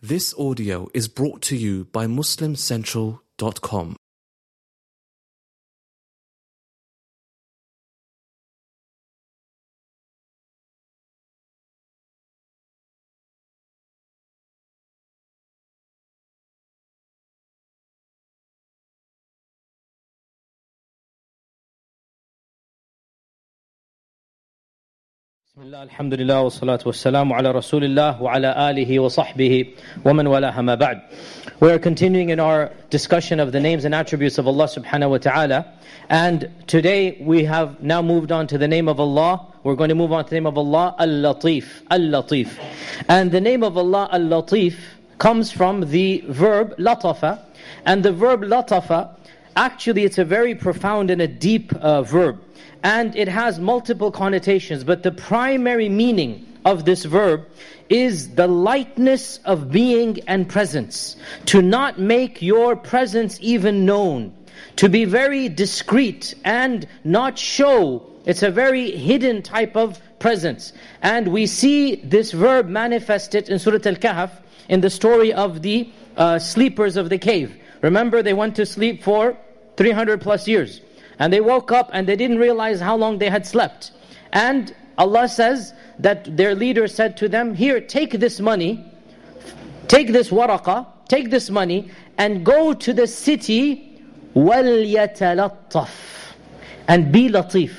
This audio is brought to you by MuslimCentral.com. Bismillah, alhamdulillah, wa salatu wa salamu ala rasulillah wa ala alihi wa sahbihi wa man walaha ma ba'd. We are continuing in our discussion of the names and attributes of Allah subhanahu wa ta'ala. And today we have now moved on to the name of Allah. We're going to move on to the name of Allah, Al-Latif. Al-Latif. And the name of Allah, Al-Latif, comes from the verb latafa. And the verb latafa, actually it's a very profound and a deep verb. And it has multiple connotations, but the primary meaning of this verb is the lightness of being and presence. To not make your presence even known. To be very discreet and not show. It's a very hidden type of presence. And we see this verb manifested in Surah Al-Kahf, in the story of the sleepers of the cave. Remember, they went to sleep for 300 plus years. And they woke up and they didn't realize how long they had slept. And Allah says that their leader said to them, here, take this money, take this waraqah, take this money, and go to the city, وَلْيَتَلَطَّفْ, and be latif.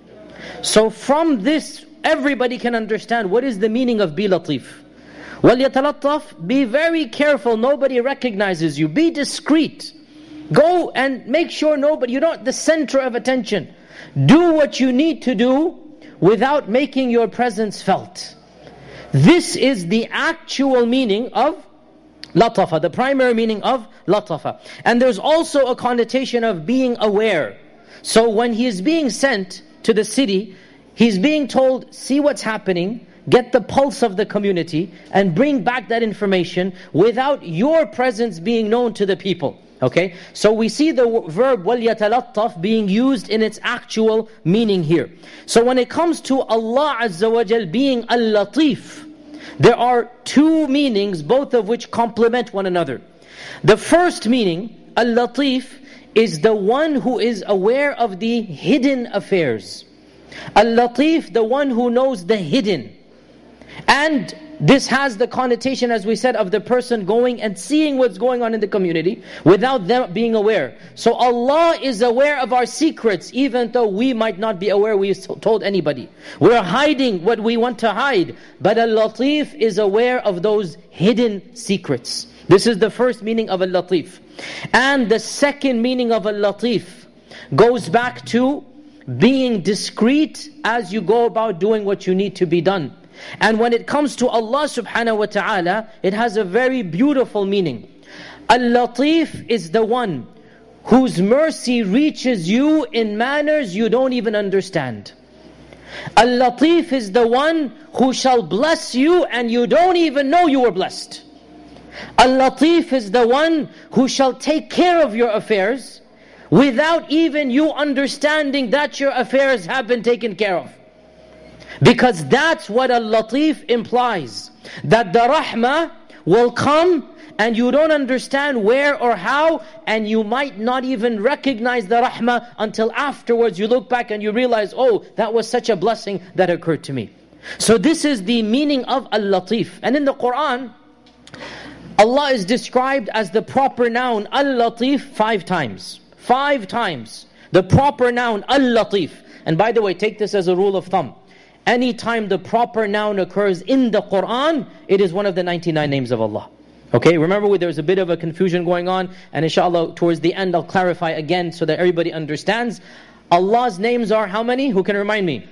So from this, everybody can understand what is the meaning of be latif. وَلْيَتَلَطَّفْ, be very careful, nobody recognizes you, be discreet. Go and make sure nobody, you're not the center of attention. Do what you need to do without making your presence felt. This is the actual meaning of latafa, the primary meaning of latafa. And there's also a connotation of being aware. So when he is being sent to the city, he's being told, see what's happening, get the pulse of the community, and bring back that information without your presence being known to the people. Okay, so we see the verb وَلْيَتَلَطَّفْ being used in its actual meaning here. So when it comes to Allah Azza wa Jal being Al-Latif, there are two meanings, both of which complement one another. The first meaning, Al-Latif, is the one who is aware of the hidden affairs. Al-Latif, the one who knows the hidden. And this has the connotation, as we said, of the person going and seeing what's going on in the community without them being aware. So Allah is aware of our secrets, even though we might not be aware we told anybody. We're hiding what we want to hide. But Al-Latif is aware of those hidden secrets. This is the first meaning of Al-Latif. And the second meaning of Al-Latif goes back to being discreet as you go about doing what you need to be done. And when it comes to Allah subhanahu wa ta'ala, it has a very beautiful meaning. Al-Latif is the one whose mercy reaches you in manners you don't even understand. Al-Latif is the one who shall bless you and you don't even know you were blessed. Al-Latif is the one who shall take care of your affairs without even you understanding that your affairs have been taken care of. Because that's what Al-Latif implies. That the rahmah will come and you don't understand where or how, and you might not even recognize the rahmah until afterwards you look back and you realize, oh, that was such a blessing that occurred to me. So this is the meaning of Al-Latif. And in the Qur'an, Allah is described as the proper noun Al-Latif 5 times. 5 times. The proper noun Al-Latif. And by the way, take this as a rule of thumb. Anytime the proper noun occurs in the Qur'an, it is one of the 99 names of Allah. Okay, remember there's a bit of a confusion going on, and inshallah towards the end I'll clarify again so that everybody understands. Allah's names are how many? Who can remind me?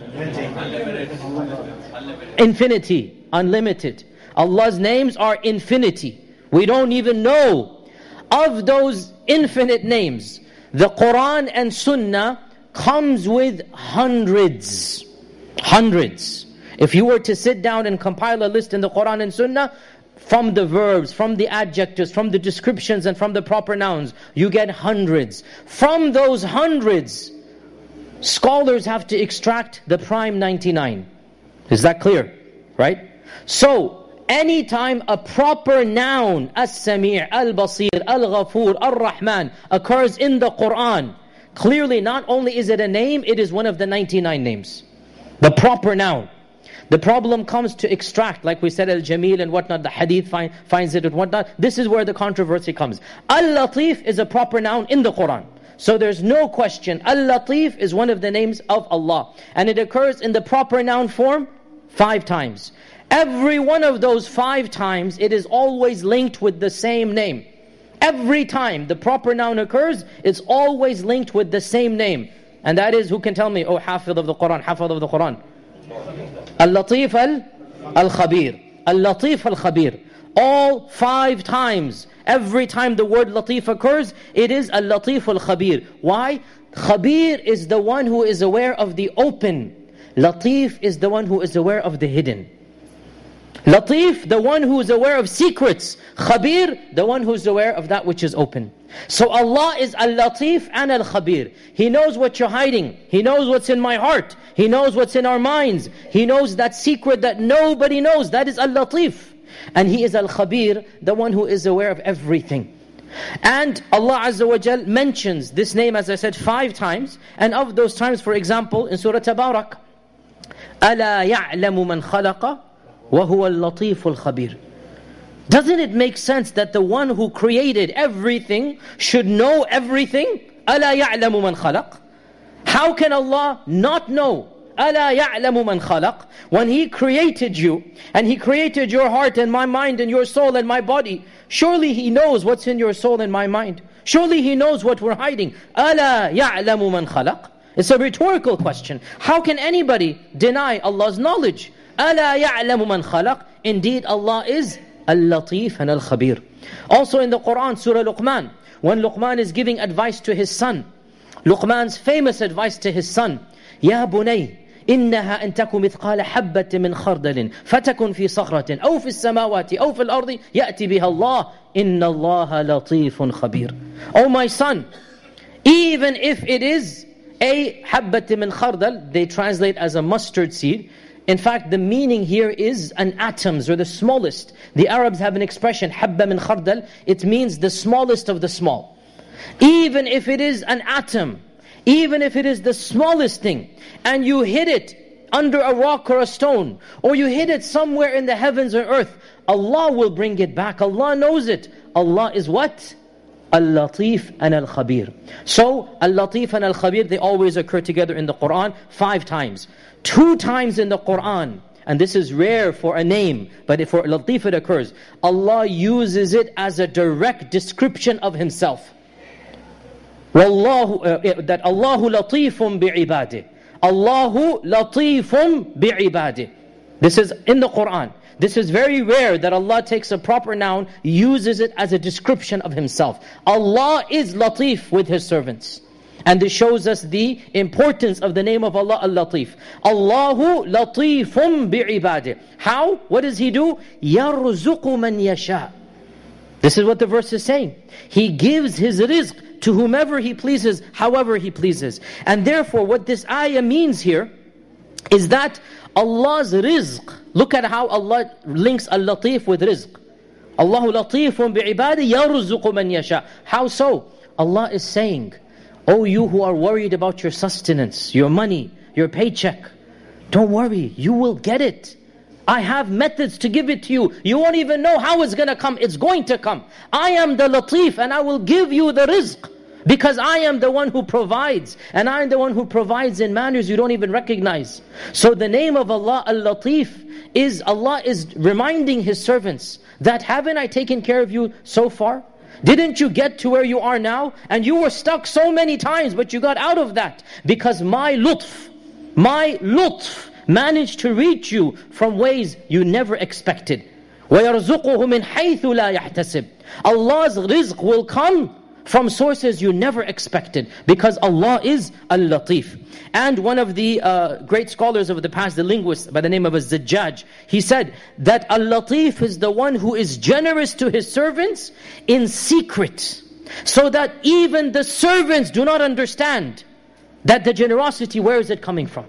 Infinity, unlimited. Allah's names are infinity. We don't even know. Of those infinite names, the Qur'an and Sunnah comes with hundreds. Hundreds. If you were to sit down and compile a list in the Qur'an and Sunnah, from the verbs, from the adjectives, from the descriptions and from the proper nouns, you get hundreds. From those hundreds, scholars have to extract the prime 99. Is that clear? Right? So, anytime a proper noun, As-Sami', Al-Basir, Al-Ghafur, Ar-Rahman, occurs in the Qur'an, clearly not only is it a name, it is one of the 99 names. The proper noun. The problem comes to extract, like we said, Al-Jamil and whatnot, the hadith finds it and whatnot. This is where the controversy comes. Al-Latif is a proper noun in the Qur'an. So there's no question, Al-Latif is one of the names of Allah. And it occurs in the proper noun form 5 times. Every one of those 5 times, it is always linked with the same name. Every time the proper noun occurs, it's always linked with the same name. And that is, who can tell me, oh, Hafidh of the Qur'an, Hafidh of the Qur'an? Al-Latif Al-Khabir. Al-Latif Al-Khabir. All 5 times, every time the word Latif occurs, it is Al-Latif Al-Khabir. Why? Khabir is the one who is aware of the open. Latif is the one who is aware of the hidden. Latif, the one who is aware of secrets. Khabir, the one who is aware of that which is open. So Allah is Al-Latif and Al-Khabir. He knows what you're hiding. He knows what's in my heart. He knows what's in our minds. He knows that secret that nobody knows. That is Al-Latif. And He is Al-Khabir, the one who is aware of everything. And Allah Azza wa Jal mentions this name, as I said, 5 times. And of those times, for example, in Surah Tabarak, أَلَا يَعْلَمُ مَنْ خَلَقَ وَهُوَ اللَّطِيفُ الْخَبِيرُ. Doesn't it make sense that the one who created everything should know everything? أَلَا يَعْلَمُ مَنْ خَلَقَ. How can Allah not know? أَلَا يَعْلَمُ مَنْ خَلَقَ. When He created you, and He created your heart and my mind and your soul and my body, surely He knows what's in your soul and my mind. Surely He knows what we're hiding. أَلَا يَعْلَمُ مَنْ خَلَقَ. It's a rhetorical question. How can anybody deny Allah's knowledge? أَلَا يَعْلَمُ مَنْ خَلَقَ. Indeed, Allah is Al-Latif and Al-Khabir. Also in the Qur'an, Surah Luqman, when Luqman is giving advice to his son, Luqman's famous advice to his son, يَا بُنَيْ إِنَّهَا أَن تَكُ مِثْقَالَ حَبَّةٍ مِّنْ خَرْدَلٍ فَتَكُنْ فِي صَخْرَةٍ أَوْ فِي السَّمَاوَاتِ أَوْ فِي الْأَرْضِ يَأْتِ بِهَا اللَّهُ إِنَّ اللَّهَ لَطِيفٌ خَبِيرٌ. Oh my son, even if it is a حَبَّةٍ مِّنْ خَرْدَلٍ, they translate as a mustard seed. In fact, the meaning here is an atoms, or the smallest. The Arabs have an expression, habba min khardal. It means the smallest of the small. Even if it is an atom, even if it is the smallest thing, and you hid it under a rock or a stone, or you hid it somewhere in the heavens or earth, Allah will bring it back. Allah knows it. Allah is what? Al-Latif and Al-Khabir. So, Al-Latif and Al-Khabir, they always occur together in the Qur'an 5 times. 2 times in the Qur'an, and this is rare for a name, but if for Latif it occurs, Allah uses it as a direct description of Himself. Wallahu, that Allahu latifun bi'ibadih. Allahu latifun bi'ibadih. This is in the Qur'an. This is very rare that Allah takes a proper noun, uses it as a description of Himself. Allah is Latif with His servants. And this shows us the importance of the name of Allah, Al-Latif. Allahu latifun bi'ibadih. How? What does He do? يَرْزُقُ مَنْ يَشَاءُ. This is what the verse is saying. He gives His rizq to whomever He pleases, however He pleases. And therefore, what this ayah means here is that Allah's rizq, look at how Allah links Al-Latif with rizq. Allahu latifun bi'ibadih يَرْزُقُ مَنْ يَشَاءُ. How so? Allah is saying, oh, you who are worried about your sustenance, your money, your paycheck, don't worry, you will get it. I have methods to give it to you. You won't even know how it's going to come. It's going to come. I am the Latif and I will give you the rizq. Because I am the one who provides. And I am the one who provides in manners you don't even recognize. So the name of Allah, Al-Latif, is Allah is reminding His servants that haven't I taken care of you so far? Didn't you get to where you are now? And you were stuck so many times, but you got out of that. Because my lutf managed to reach you from ways you never expected. وَيَرْزُقُهُ مِنْ حَيْثُ لَا يَحْتَسِبُ. Allah's rizq will come from sources you never expected. Because Allah is Al-Latif. And one of the great scholars of the past, the linguist by the name of Az-Zajjaj, he said that Al-Latif is the one who is generous to His servants in secret. So that even the servants do not understand that the generosity, where is it coming from?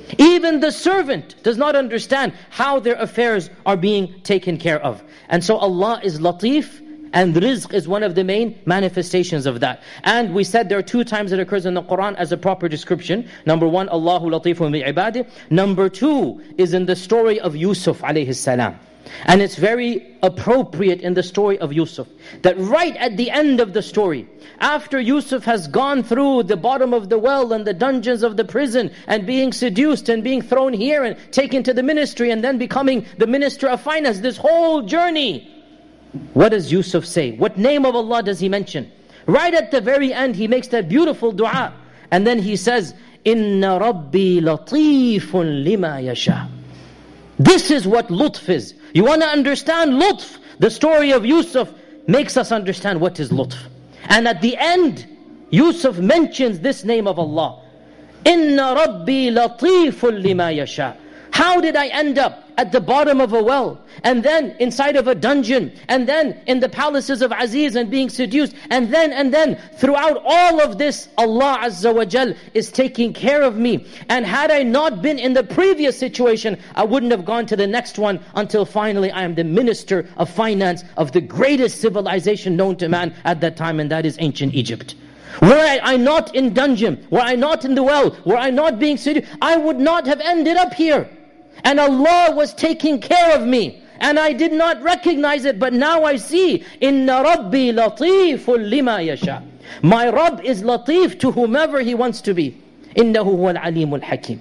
Even the servant does not understand how their affairs are being taken care of. And so Allah is Latif, and rizq is one of the main manifestations of that. And we said there are 2 times it occurs in the Quran as a proper description. Number 1, Allahu latifun bi ibadih. Number 2 is in the story of Yusuf alayhi salam. And it's very appropriate in the story of Yusuf, that right at the end of the story, after Yusuf has gone through the bottom of the well and the dungeons of the prison, and being seduced and being thrown here and taken to the ministry and then becoming the minister of finance, this whole journey, what does Yusuf say? What name of Allah does he mention? Right at the very end, he makes that beautiful dua. And then he says, Inna Rabbi latifun lima yasha. This is what lutf is. You want to understand lutf? The story of Yusuf makes us understand what is lutf. And at the end, Yusuf mentions this name of Allah. Inna Rabbi latifun lima yasha. How did I end up at the bottom of a well, and then inside of a dungeon, and then in the palaces of Aziz and being seduced, and then throughout all of this, Allah Azza wa Jal is taking care of me. And had I not been in the previous situation, I wouldn't have gone to the next one until finally I am the minister of finance of the greatest civilization known to man at that time, and that is ancient Egypt. Were I not in dungeon, were I not in the well, were I not being seduced, I would not have ended up here. And Allah was taking care of me. And I did not recognize it, but now I see. Inna Rabbi latifun lima yasha. My Rabb is latif to whomever He wants to be. Innahu huwal alimul hakim.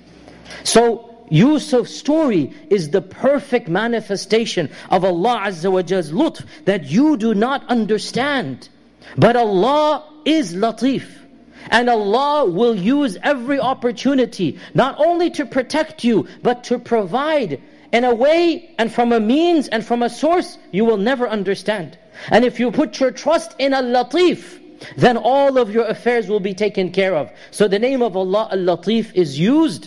So Yusuf's story is the perfect manifestation of Allah Azza wa Jall's lutf that you do not understand. But Allah is latif. And Allah will use every opportunity, not only to protect you, but to provide in a way and from a means and from a source you will never understand. And if you put your trust in Al-Latif, then all of your affairs will be taken care of. So the name of Allah, Al-Latif, is used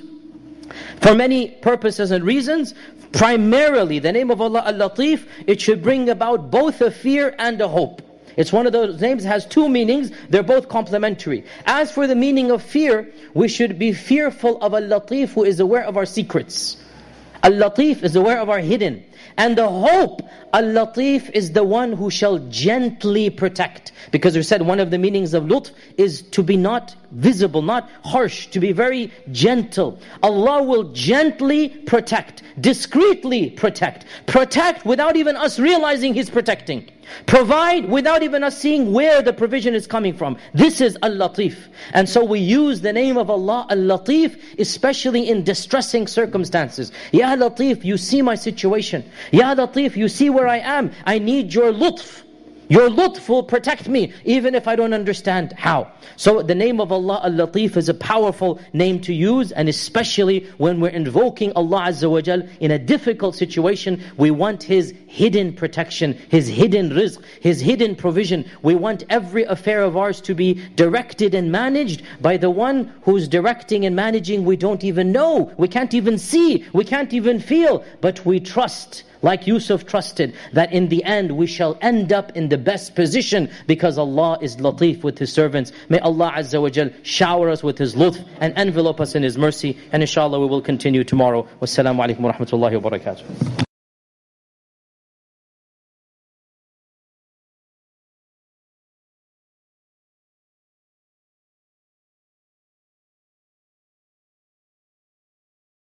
for many purposes and reasons. Primarily, the name of Allah, Al-Latif, it should bring about both a fear and a hope. It's one of those names that has 2 meanings. They're both complementary. As for the meaning of fear, we should be fearful of Al-Latif, who is aware of our secrets. Al-Latif is aware of our hidden. And the hope, Al-Latif is the one who shall gently protect. Because we said one of the meanings of lutf is to be not visible, not harsh, to be very gentle. Allah will gently protect, discreetly protect. Protect without even us realizing He's protecting. Provide without even us seeing where the provision is coming from. This is Al-Latif. And so we use the name of Allah, Al-Latif, especially in distressing circumstances. Ya Latif, you see my situation. Ya Latif, you see where I am. I need your lutf. Your lutf will protect me, even if I don't understand how. So the name of Allah, Al-Latif, is a powerful name to use, and especially when we're invoking Allah Azza wa Jal in a difficult situation, we want His hidden protection, His hidden rizq, His hidden provision. We want every affair of ours to be directed and managed by the one who's directing and managing we don't even know, we can't even see, we can't even feel, but we trust. Like Yusuf trusted that in the end we shall end up in the best position because Allah is Latif with His servants. May Allah Azza wa Jal shower us with His lutf and envelope us in His mercy. And inshallah we will continue tomorrow. Wassalamu alaikum wa rahmatullahi wa barakatuh.